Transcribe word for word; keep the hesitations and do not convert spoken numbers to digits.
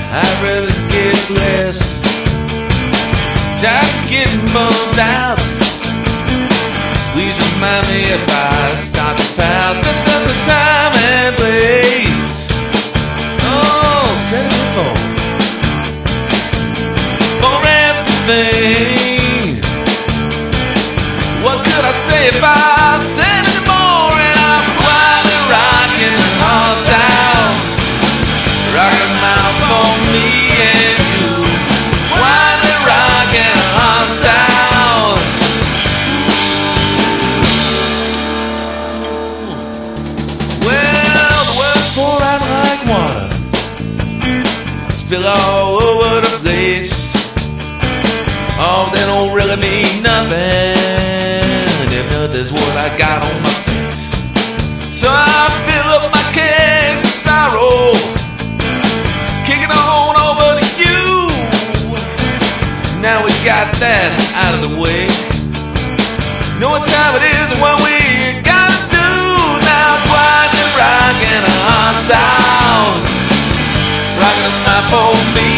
I'd rather get less. Tired of getting bummed out. Please remind me if I start to pout that there's a time and place. Oh, set it for for everything. What could I say if I said it more? And I'm quietly rocking the hard town, rocking out for me and you. Quietly rocking the hard town. Well, the words pour out like water, spill all over the place. Oh, they don't really mean nothing if nothing's what I got on my face. So I fill up my keg with sorrow, kicking on over to you. Now we got that out of the way. Know what time it is and what we gotta do. Now quietly rocking a hot town, rocking a mouth for me.